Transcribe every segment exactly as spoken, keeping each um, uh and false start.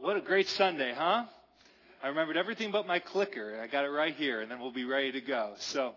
What a great Sunday, huh? I remembered everything but my clicker. I got it right here, and then we'll be ready to go. So,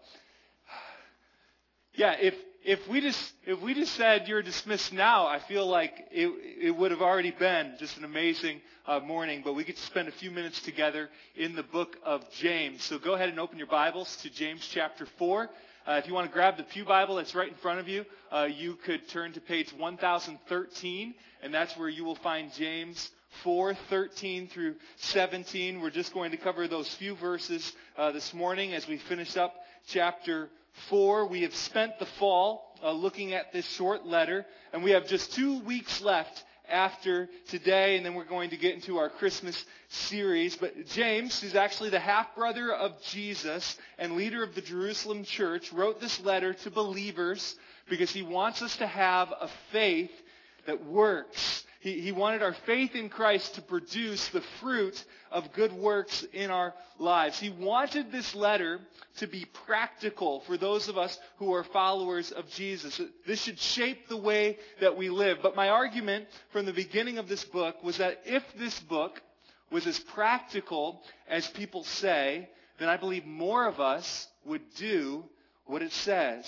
yeah, if if we just if we just said you're dismissed now, I feel like it it would have already been just an amazing uh, morning. But we get to spend a few minutes together in the book of James. So go ahead and open your Bibles to James chapter four. Uh, if you want to grab the Pew Bible that's right in front of you, uh, you could turn to page one thousand thirteen, and that's where you will find James four, thirteen through seventeen. We're just going to cover those few verses uh, this morning as we finish up chapter four. We have spent the fall uh, looking at this short letter, and we have just two weeks left after today, and then we're going to get into our Christmas series. But James, who's actually the half-brother of Jesus and leader of the Jerusalem church, wrote this letter to believers because he wants us to have a faith that works. He, he wanted our faith in Christ to produce the fruit of good works in our lives. He wanted this letter to be practical for those of us who are followers of Jesus. This should shape the way that we live. But my argument from the beginning of this book was that if this book was as practical as people say, then I believe more of us would do what it says.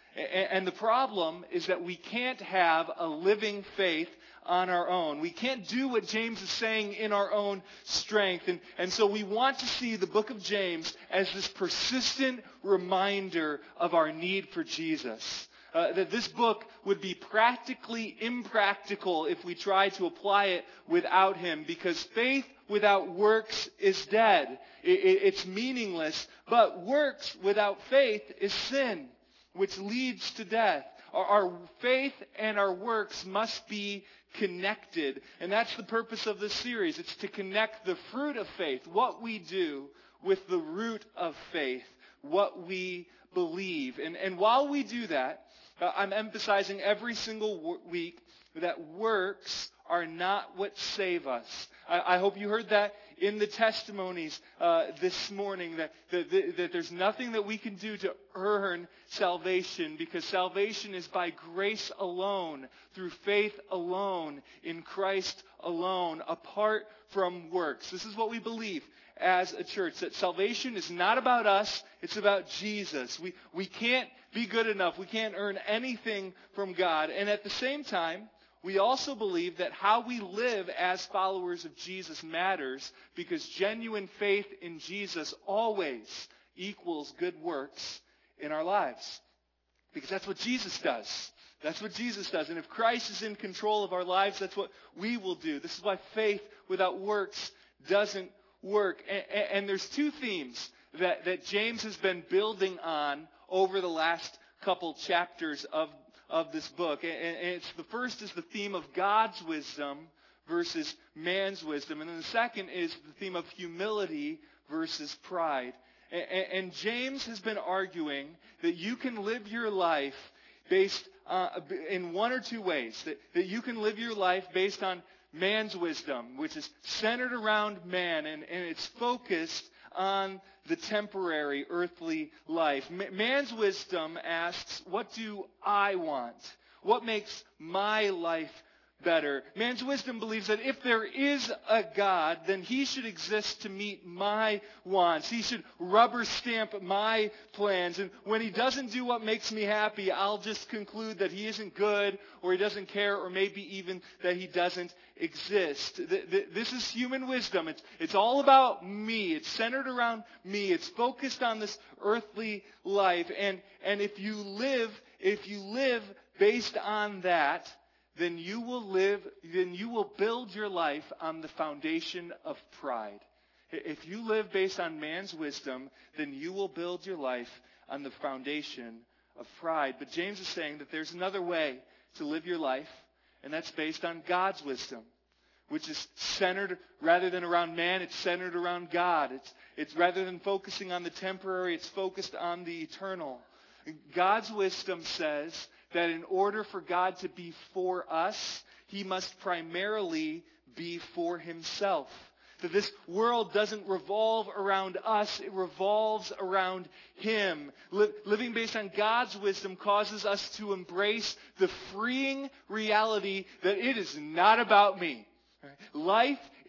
And the problem is that we can't have a living faith on our own. We can't do what James is saying in our own strength. And, and so we want to see the book of James as this persistent reminder of our need for Jesus. Uh, that this book would be practically impractical if we try to apply it without him, because faith without works is dead. It, it, it's meaningless. But works without faith is sin, which leads to death. Our, our faith and our works must be connected. And that's the purpose of this series. It's to connect the fruit of faith, what we do, with the root of faith, what we believe. And, and while we do that, uh, I'm emphasizing every single w- week that works are not what save us. I, I hope you heard that in the testimonies uh, this morning, that, that, that there's nothing that we can do to earn salvation, because salvation is by grace alone, through faith alone, in Christ alone, apart from works. This is what we believe as a church, that salvation is not about us, it's about Jesus. We, we can't be good enough. We can't earn anything from God. And at the same time, we also believe that how we live as followers of Jesus matters, because genuine faith in Jesus always equals good works in our lives. Because that's what Jesus does. That's what Jesus does. And if Christ is in control of our lives, that's what we will do. This is why faith without works doesn't work. And, and there's two themes that, that James has been building on over the last couple chapters of of this book. And it's the first is the theme of God's wisdom versus man's wisdom. And then the second is the theme of humility versus pride. And James has been arguing that you can live your life based uh, in one or two ways. That, that you can live your life based on man's wisdom, which is centered around man, and, and it's focused on the temporary earthly life. Man's wisdom asks, what do I want? What makes my life better? Man's wisdom believes that if there is a God, then he should exist to meet my wants. He should rubber stamp my plans. And when he doesn't do what makes me happy, I'll just conclude that he isn't good, or he doesn't care, or maybe even that he doesn't exist. This is human wisdom. It's, it's all about me. It's centered around me. It's focused on this earthly life. And, and if you live, if you live based on that, then you will live, then you will build your life on the foundation of pride. If you live based on man's wisdom, then you will build your life on the foundation of pride. But James is saying that there's another way to live your life, and that's based on God's wisdom, which is centered, rather than around man, it's centered around God. It's, it's rather than focusing on the temporary, it's focused on the eternal. God's wisdom says that in order for God to be for us, he must primarily be for himself. That this world doesn't revolve around us, it revolves around him. Li- living based on God's wisdom causes us to embrace the freeing reality that it is not about me. Life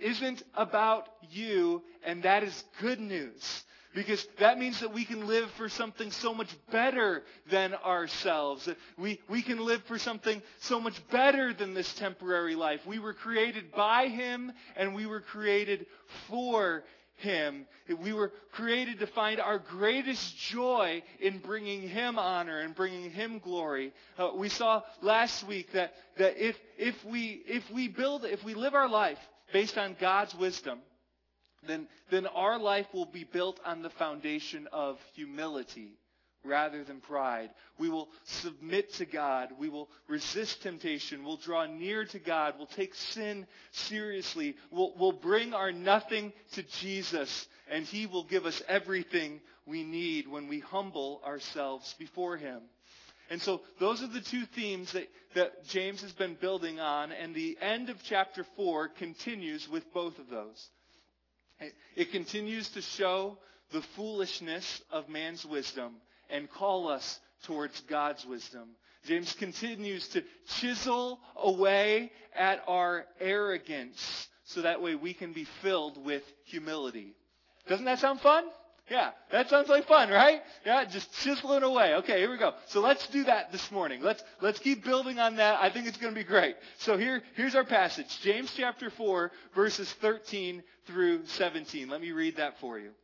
isn't about you, and that is good news. Because that means that we can live for something so much better than ourselves. We, we can live for something so much better than this temporary life. We were created by Him, and we were created for Him. We were created to find our greatest joy in bringing Him honor and bringing Him glory. Uh, we saw last week that, that if, if we, if we build, if we live our life based on God's wisdom, then, then our life will be built on the foundation of humility rather than pride. We will submit to God. We will resist temptation. We'll draw near to God. We'll take sin seriously. We'll, we'll bring our nothing to Jesus, and He will give us everything we need when we humble ourselves before Him. And so those are the two themes that, that James has been building on, and the end of chapter four continues with both of those. It continues to show the foolishness of man's wisdom and call us towards God's wisdom. James continues to chisel away at our arrogance so that way we can be filled with humility. Doesn't that sound fun? Yeah, that sounds like fun, right? Yeah, just chiseling away. Okay, here we go. So let's do that this morning. Let's let's keep building on that. I think it's going to be great. So here here's our passage. James chapter four, verses thirteen through seventeen. Let me read that for you.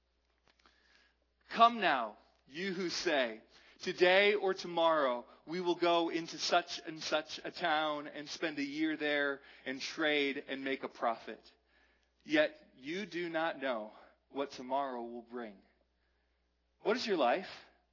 Come now, you who say, today or tomorrow we will go into such and such a town and spend a year there and trade and make a profit. Yet you do not know what tomorrow will bring. What is your life?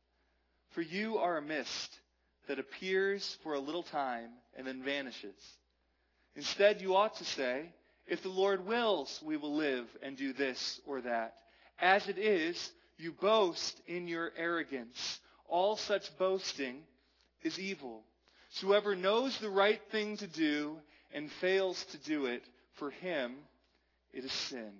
For you are a mist that appears for a little time and then vanishes. Instead, you ought to say, if the Lord wills, we will live and do this or that. As it is, you boast in your arrogance. All such boasting is evil. So whoever knows the right thing to do and fails to do it, for him it is sin.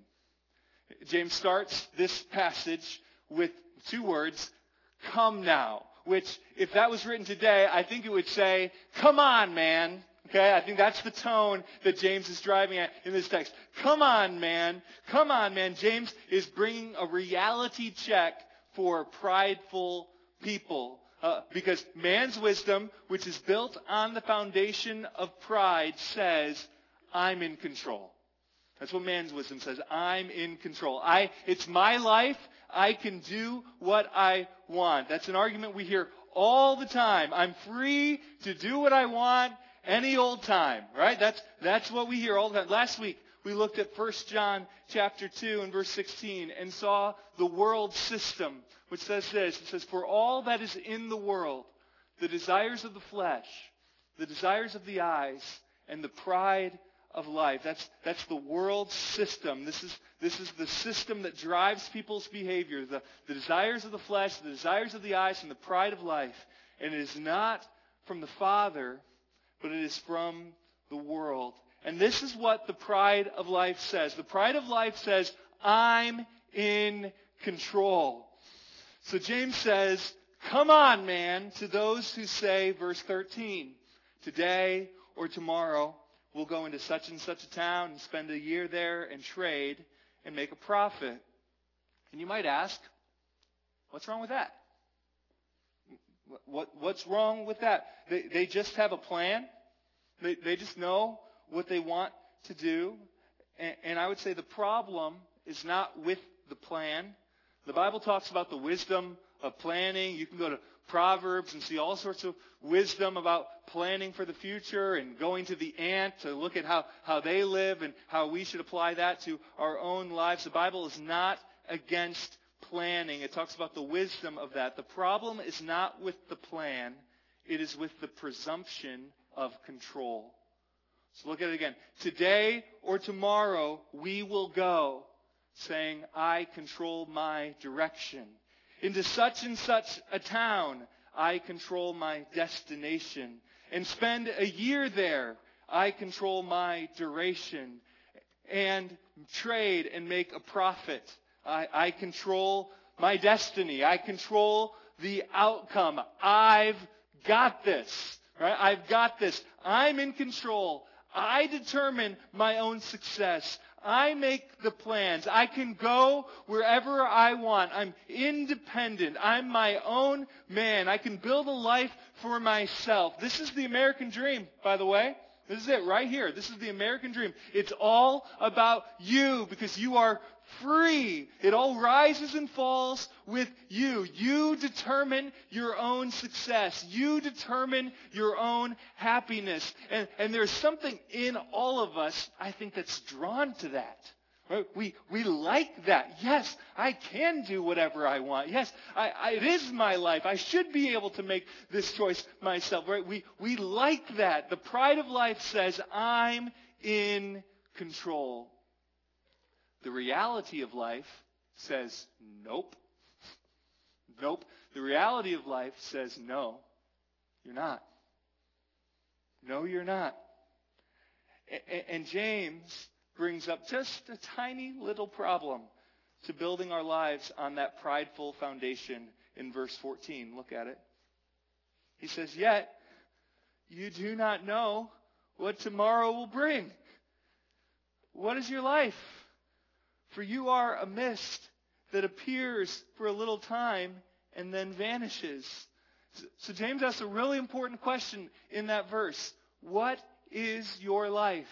James starts this passage with two words, come now, which if that was written today, I think it would say, come on, man. Okay, I think that's the tone that James is driving at in this text. Come on, man. Come on, man. James is bringing a reality check for prideful people. Uh, because man's wisdom, which is built on the foundation of pride, says, I'm in control. That's what man's wisdom says. I'm in control. I, it's my life. I can do what I want. That's an argument we hear all the time. I'm free to do what I want any old time, right? That's, that's what we hear all the time. Last week, we looked at First John chapter two and verse sixteen and saw the world system, which says this. It says, for all that is in the world, the desires of the flesh, the desires of the eyes, and the pride of life. That's, that's the world system. This is, this is the system that drives people's behavior. The, the desires of the flesh, the desires of the eyes, and the pride of life. And it is not from the Father, but it is from the world. And this is what the pride of life says. The pride of life says, I'm in control. So James says, come on, man, to those who say, verse thirteen, today or tomorrow we'll go into such and such a town and spend a year there and trade and make a profit. And you might ask, what's wrong with that? What, what's wrong with that? They, they just have a plan. They, they just know what they want to do. And, and I would say the problem is not with the plan. The Bible talks about the wisdom of planning. You can go to Proverbs and see all sorts of wisdom about planning for the future and going to the ant to look at how, how they live and how we should apply that to our own lives. The Bible is not against planning. It talks about the wisdom of that. The problem is not with the plan. It is with the presumption of control. So look at it again. Today or tomorrow we will go, saying, I control my direction. Into such and such a town, I control my destination. And spend a year there, I control my duration. And trade and make a profit. I, I control my destiny. I control the outcome. I've got this. Right? I've got this. I'm in control. I determine my own success. I make the plans. I can go wherever I want. I'm independent. I'm my own man. I can build a life for myself. This is the American dream, by the way. This is it right here. This is the American dream. It's all about you because you are free. It all rises and falls with you. You determine your own success. You determine your own happiness. And, and there's something in all of us, I think, that's drawn to that. Right? We we like that. Yes, I can do whatever I want. Yes, I, I, it is my life. I should be able to make this choice myself. Right? We we like that. The pride of life says, I'm in control. The reality of life says, nope. Nope. The reality of life says, no, you're not. No, you're not. And, and James brings up just a tiny little problem to building our lives on that prideful foundation in verse fourteen. Look at it. He says, yet you do not know what tomorrow will bring. What is your life? For you are a mist that appears for a little time and then vanishes. So James asks a really important question in that verse. What is your life?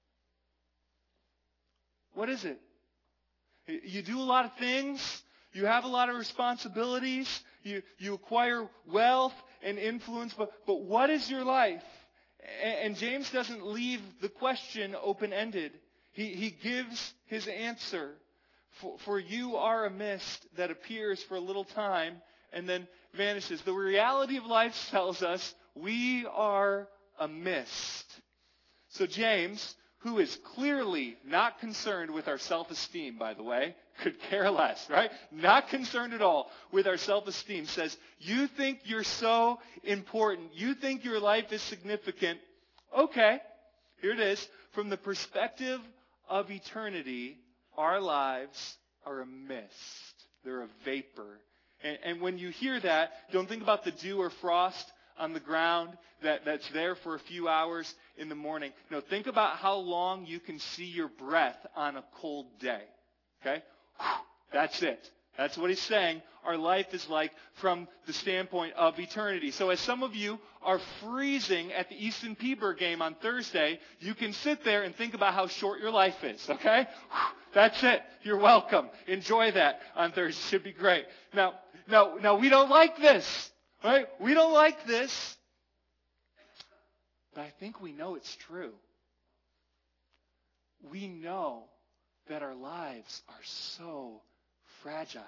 What is it? You do a lot of things. You have a lot of responsibilities. You, you acquire wealth and influence. But, but what is your life? And, and James doesn't leave the question open-ended. He, he gives his answer. For, for you are a mist that appears for a little time and then vanishes. The reality of life tells us we are a mist. So James, who is clearly not concerned with our self-esteem, by the way, could care less, right? Not concerned at all with our self-esteem, says, you think you're so important. You think your life is significant. Okay, here it is. From the perspective of eternity, our lives are a mist. They're a vapor. And, and when you hear that, don't think about the dew or frost on the ground that, that's there for a few hours in the morning. No, think about how long you can see your breath on a cold day. Okay? That's it. That's what he's saying. Our life is like from the standpoint of eternity. So as some of you are freezing at the Easton Peaburg game on Thursday, you can sit there and think about how short your life is. Okay? That's it. You're welcome. Enjoy that on Thursday. Should be great. Now, now, now we don't like this. Right? We don't like this. But I think we know it's true. We know that our lives are so fragile.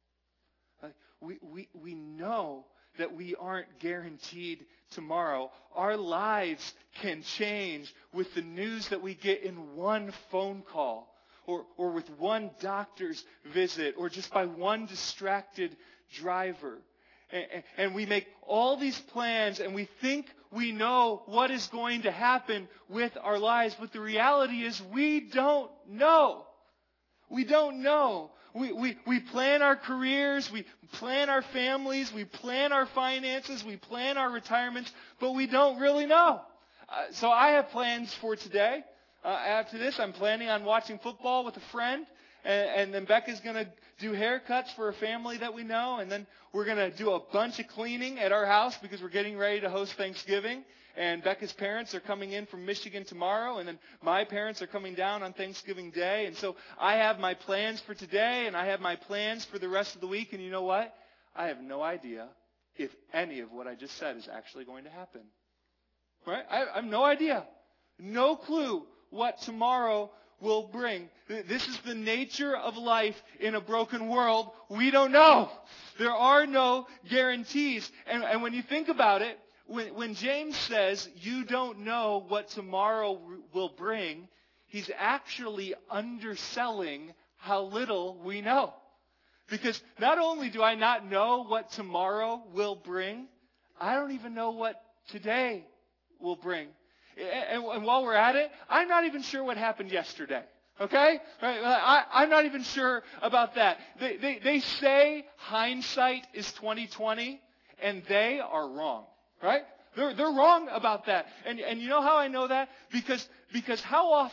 Like we, we, we know that we aren't guaranteed tomorrow. Our lives can change with the news that we get in one phone call or, or with one doctor's visit or just by one distracted driver. And, and we make all these plans and we think we know what is going to happen with our lives. But the reality is we don't know. We don't know. We, we, we plan our careers, we plan our families, we plan our finances, we plan our retirements, but we don't really know. Uh, so I have plans for today. Uh, after this, I'm planning on watching football with a friend, and, and then Becca's going to do haircuts for a family that we know, and then we're going to do a bunch of cleaning at our house because we're getting ready to host Thanksgiving. And Becca's parents are coming in from Michigan tomorrow, and then my parents are coming down on Thanksgiving Day. And so I have my plans for today, and I have my plans for the rest of the week. And you know what? I have no idea if any of what I just said is actually going to happen. Right? I, I have no idea. No clue what tomorrow will bring. This is the nature of life in a broken world. We don't know. There are no guarantees. And, and when you think about it, When, when James says you don't know what tomorrow will bring, he's actually underselling how little we know. Because not only do I not know what tomorrow will bring, I don't even know what today will bring. And, and while we're at it, I'm not even sure what happened yesterday. Okay? Right? I, I'm not even sure about that. They, they, they say hindsight is twenty twenty, and they are wrong. Right? They're, they're wrong about that. And, and you know how I know that? Because, because how often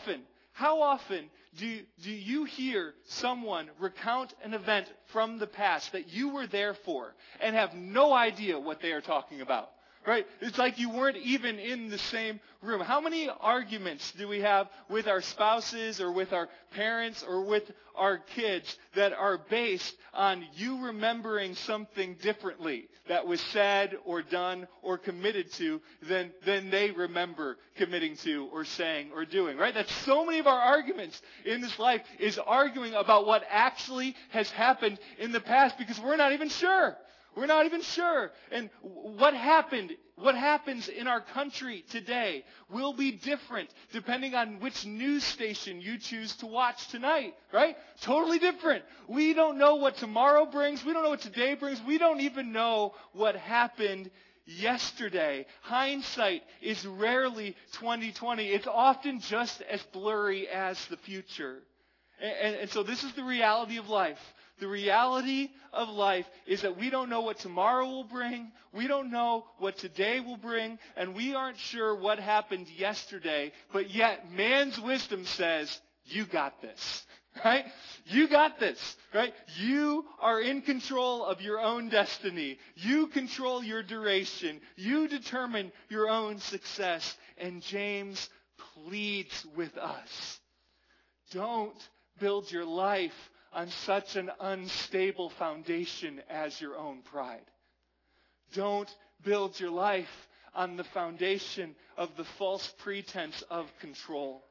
How often do, do you hear someone recount an event from the past that you were there for and have no idea what they are talking about? Right? It's like you weren't even in the same room. How many arguments do we have with our spouses or with our parents or with our kids that are based on you remembering something differently that was said or done or committed to than, than they remember committing to or saying or doing? Right? That's so many of our arguments in this life is arguing about what actually has happened in the past because we're not even sure. We're not even sure. And what happened, what happens in our country today will be different depending on which news station you choose to watch tonight, right? Totally different. We don't know what tomorrow brings. We don't know what today brings. We don't even know what happened yesterday. Hindsight is rarely twenty twenty. It's often just as blurry as the future. And, and, and so this is the reality of life. The reality of life is that we don't know what tomorrow will bring. We don't know what today will bring. And we aren't sure what happened yesterday. But yet man's wisdom says, you got this. Right? You got this. Right? You are in control of your own destiny. You control your duration. You determine your own success. And James pleads with us. Don't build your life on such an unstable foundation as your own pride. Don't build your life on the foundation of the false pretense of control.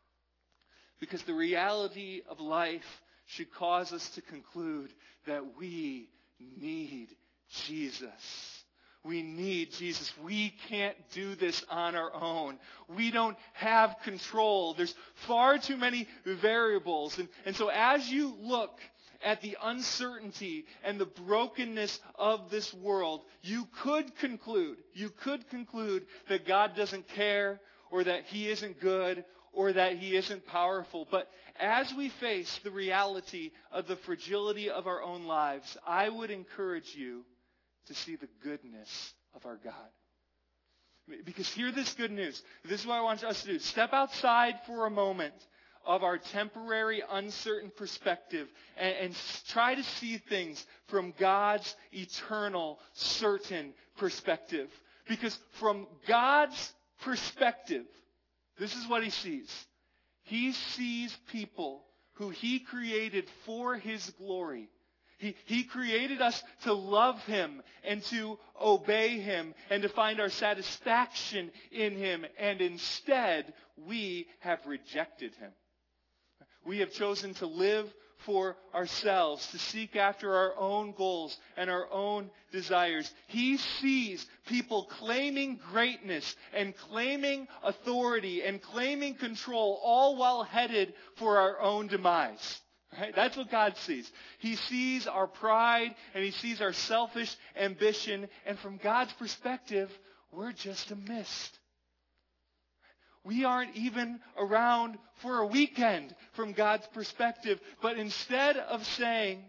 Because the reality of life should cause us to conclude that we need Jesus. We need Jesus. We can't do this on our own. We don't have control. There's far too many variables. And, and so as you look at the uncertainty and the brokenness of this world, you could conclude, you could conclude that God doesn't care or that He isn't good or that He isn't powerful. But as we face the reality of the fragility of our own lives, I would encourage you to see the goodness of our God. Because hear this good news. This is what I want us to do. Step outside for a moment of our temporary, uncertain perspective and, and try to see things from God's eternal, certain perspective. Because from God's perspective, this is what He sees. He sees people who He created for His glory. He, he created us to love Him and to obey Him and to find our satisfaction in Him. And instead, we have rejected Him. We have chosen to live for ourselves, to seek after our own goals and our own desires. He sees people claiming greatness and claiming authority and claiming control, all while headed for our own demise. Right? That's what God sees. He sees our pride and He sees our selfish ambition. And from God's perspective, we're just a mist. We aren't even around for a weekend from God's perspective. But instead of saying,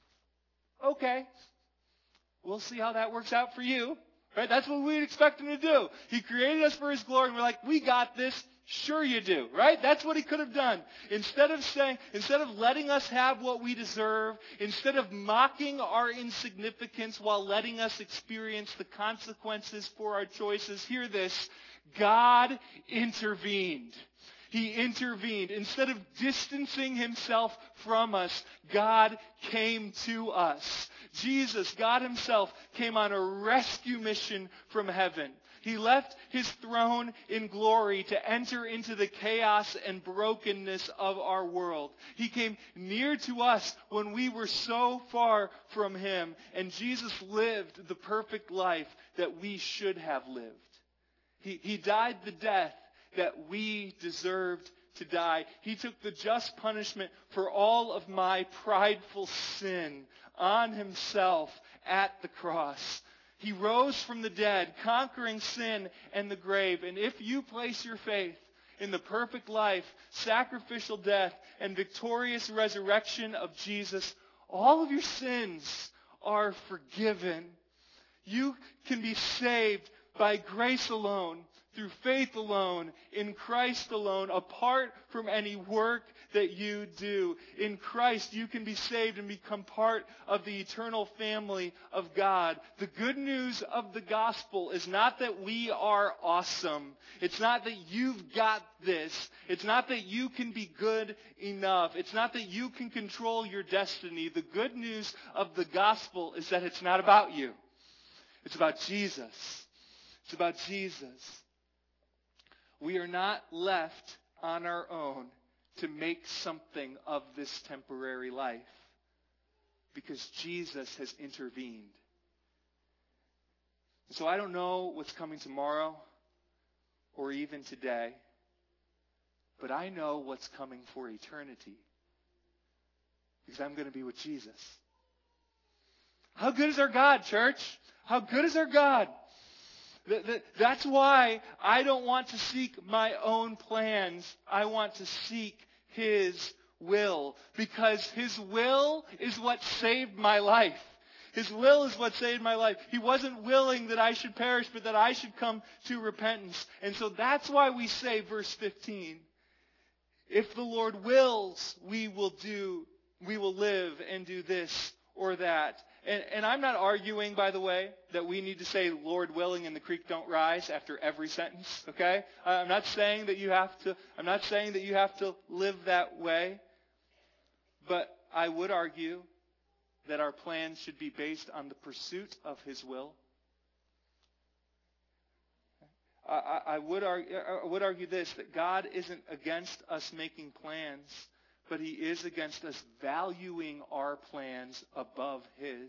okay, we'll see how that works out for you. Right? That's what we'd expect Him to do. He created us for His glory and we're like, we got this. Sure you do, right? That's what He could have done. Instead of saying, instead of letting us have what we deserve, instead of mocking our insignificance while letting us experience the consequences for our choices, hear this, God intervened. He intervened. Instead of distancing Himself from us, God came to us. Jesus, God Himself, came on a rescue mission from heaven. He left His throne in glory to enter into the chaos and brokenness of our world. He came near to us when we were so far from Him. And Jesus lived the perfect life that we should have lived. He, he died the death that we deserved to die. He took the just punishment for all of my prideful sin on Himself at the cross. He rose from the dead, conquering sin and the grave. And if you place your faith in the perfect life, sacrificial death, and victorious resurrection of Jesus, all of your sins are forgiven. You can be saved by grace alone, through faith alone, in Christ alone, apart from any work that you do. In Christ, you can be saved and become part of the eternal family of God. The good news of the gospel is not that we are awesome. It's not that you've got this. It's not that you can be good enough. It's not that you can control your destiny. The good news of the gospel is that it's not about you. It's about Jesus. It's about Jesus. We are not left on our own to make something of this temporary life because Jesus has intervened. So I don't know what's coming tomorrow or even today, but I know what's coming for eternity because I'm going to be with Jesus. How good is our God, church? How good is our God? That's why I don't want to seek my own plans. I want to seek His will. Because His will is what saved my life. His will is what saved my life. He wasn't willing that I should perish, but that I should come to repentance. And so that's why we say, verse fifteen, if the Lord wills, we will do, we will live and do this or that. And, and I'm not arguing, by the way, that we need to say, Lord willing, and the creek don't rise after every sentence, okay? I'm not saying that you have to, I'm not saying that you have to live that way. But I would argue that our plans should be based on the pursuit of His will. I, I, I, would argue, I would argue this, that God isn't against us making plans, but He is against us valuing our plans above His.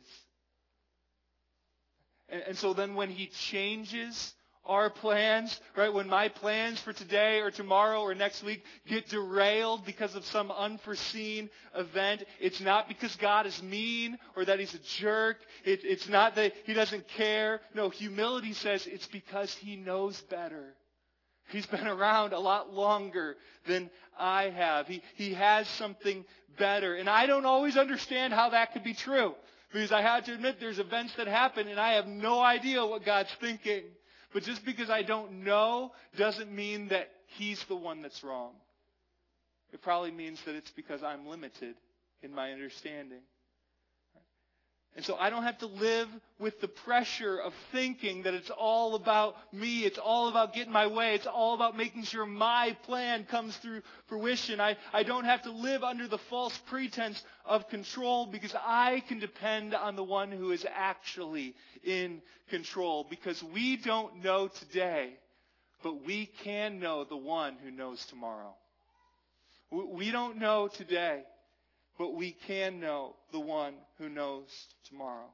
And, and so then when He changes our plans, right, when my plans for today or tomorrow or next week get derailed because of some unforeseen event, it's not because God is mean or that He's a jerk. It, it's not that He doesn't care. No, humility says it's because He knows better. He's been around a lot longer than I have. He, he has something better. And I don't always understand how that could be true. Because I have to admit there's events that happen and I have no idea what God's thinking. But just because I don't know doesn't mean that He's the one that's wrong. It probably means that it's because I'm limited in my understanding. And so I don't have to live with the pressure of thinking that it's all about me. It's all about getting my way. It's all about making sure my plan comes through fruition. I, I don't have to live under the false pretense of control because I can depend on the one who is actually in control. Because we don't know today, but we can know the one who knows tomorrow. We don't know today, but we can know the one who knows tomorrow.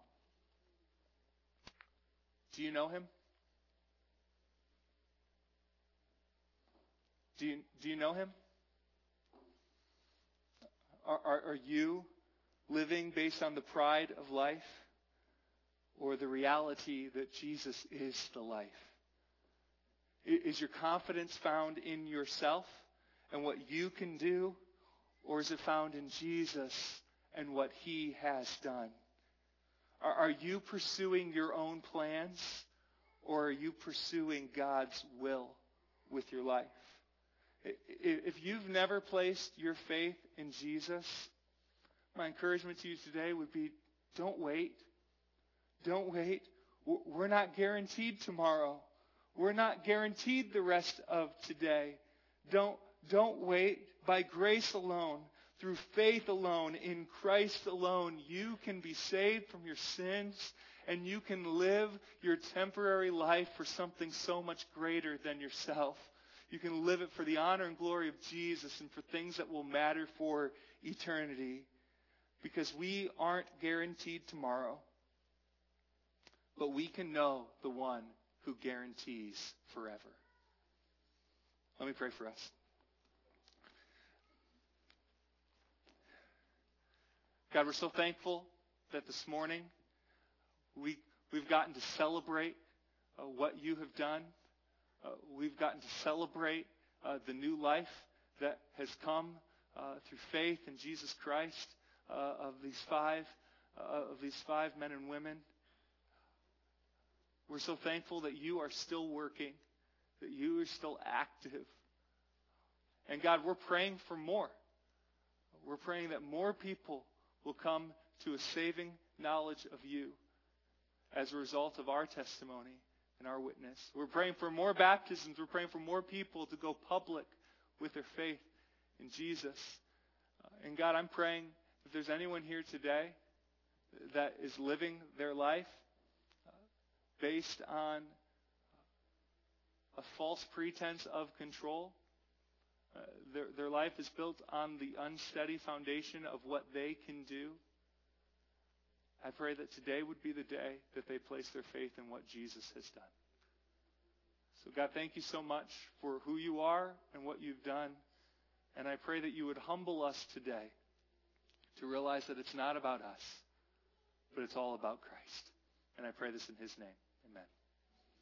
Do you know Him? Do you, do you know Him? Are, are, are you living based on the pride of life or the reality that Jesus is the life? Is your confidence found in yourself and what you can do? Or is it found in Jesus and what He has done? Are, are you pursuing your own plans? Or are you pursuing God's will with your life? If you've never placed your faith in Jesus, my encouragement to you today would be, don't wait. Don't wait. We're not guaranteed tomorrow. We're not guaranteed the rest of today. Don't, don't wait. By grace alone, through faith alone, in Christ alone, you can be saved from your sins and you can live your temporary life for something so much greater than yourself. You can live it for the honor and glory of Jesus and for things that will matter for eternity. Because we aren't guaranteed tomorrow, but we can know the one who guarantees forever. Let me pray for us. God, we're so thankful that this morning we, we've gotten to celebrate uh, what you have done. Uh, we've gotten to celebrate uh, the new life that has come uh, through faith in Jesus Christ uh, of these five uh, of these five men and women. We're so thankful that you are still working, that you are still active. And God, we're praying for more. We're praying that more people will come to a saving knowledge of you as a result of our testimony and our witness. We're praying for more baptisms. We're praying for more people to go public with their faith in Jesus. Uh, and God, I'm praying if there's anyone here today that is living their life uh, based on a false pretense of control, uh, their, their life is built on the unsteady foundation of what they can do, I pray that today would be the day that they place their faith in what Jesus has done. So God, thank you so much for who you are and what you've done. And I pray that you would humble us today to realize that it's not about us, but it's all about Christ. And I pray this in his name.